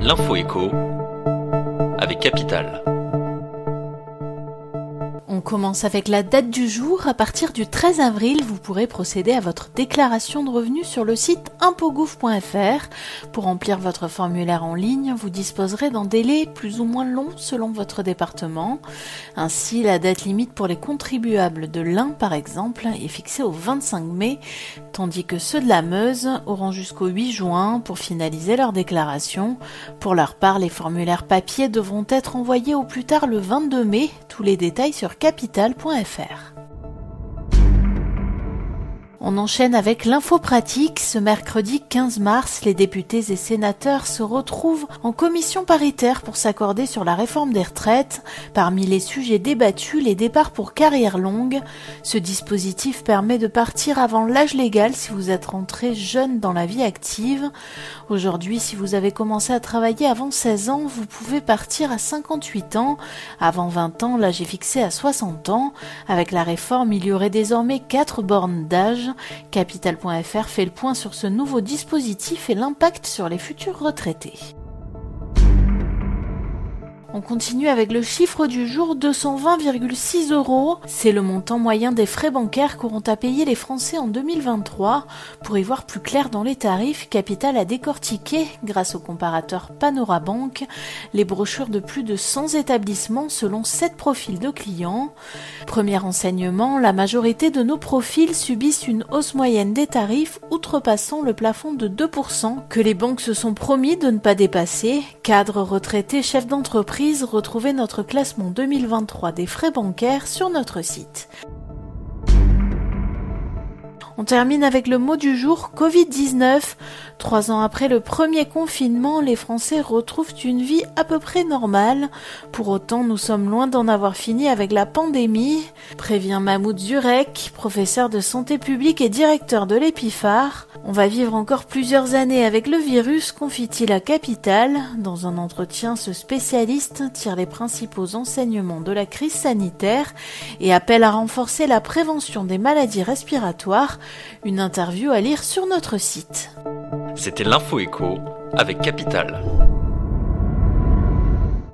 L'info écho avec Capital. On commence avec la date du jour. À partir du 13 avril, vous pourrez procéder à votre déclaration de revenus sur le site impotgouv.fr. Pour remplir votre formulaire en ligne, vous disposerez d'un délai plus ou moins long selon votre département. Ainsi, la date limite pour les contribuables de l'Ain, par exemple, est fixée au 25 mai, tandis que ceux de la Meuse auront jusqu'au 8 juin pour finaliser leur déclaration. Pour leur part, les formulaires papier devront être envoyés au plus tard le 22 mai. Tous les détails sur capital.fr. On enchaîne avec l'info pratique. Ce mercredi 15 mars, les députés et sénateurs se retrouvent en commission paritaire pour s'accorder sur la réforme des retraites. Parmi les sujets débattus, les départs pour carrière longue. Ce dispositif permet de partir avant l'âge légal si vous êtes rentré jeune dans la vie active. Aujourd'hui, si vous avez commencé à travailler avant 16 ans, vous pouvez partir à 58 ans. Avant 20 ans, l'âge est fixé à 60 ans. Avec la réforme, il y aurait désormais 4 bornes d'âge. Capital.fr fait le point sur ce nouveau dispositif et l'impact sur les futurs retraités. On continue avec le chiffre du jour, 220,6 €. C'est le montant moyen des frais bancaires qu'auront à payer les Français en 2023. Pour y voir plus clair dans les tarifs, Capital a décortiqué, grâce au comparateur Panorabank, les brochures de plus de 100 établissements selon 7 profils de clients. Premier enseignement, la majorité de nos profils subissent une hausse moyenne des tarifs outrepassant le plafond de 2% que les banques se sont promis de ne pas dépasser. Cadres, retraités, chefs d'entreprise, retrouvez notre classement 2023 des frais bancaires sur notre site. On termine avec le mot du jour, Covid-19. 3 ans après le premier confinement, les Français retrouvent une vie à peu près normale. Pour autant, nous sommes loin d'en avoir fini avec la pandémie, prévient Mahmoud Zurek, professeur de santé publique et directeur de l'Épiphare. On va vivre encore plusieurs années avec le virus, confie-t-il à Capital. Dans un entretien, ce spécialiste tire les principaux enseignements de la crise sanitaire et appelle à renforcer la prévention des maladies respiratoires. Une interview à lire sur notre site. C'était l'Info écho avec Capital.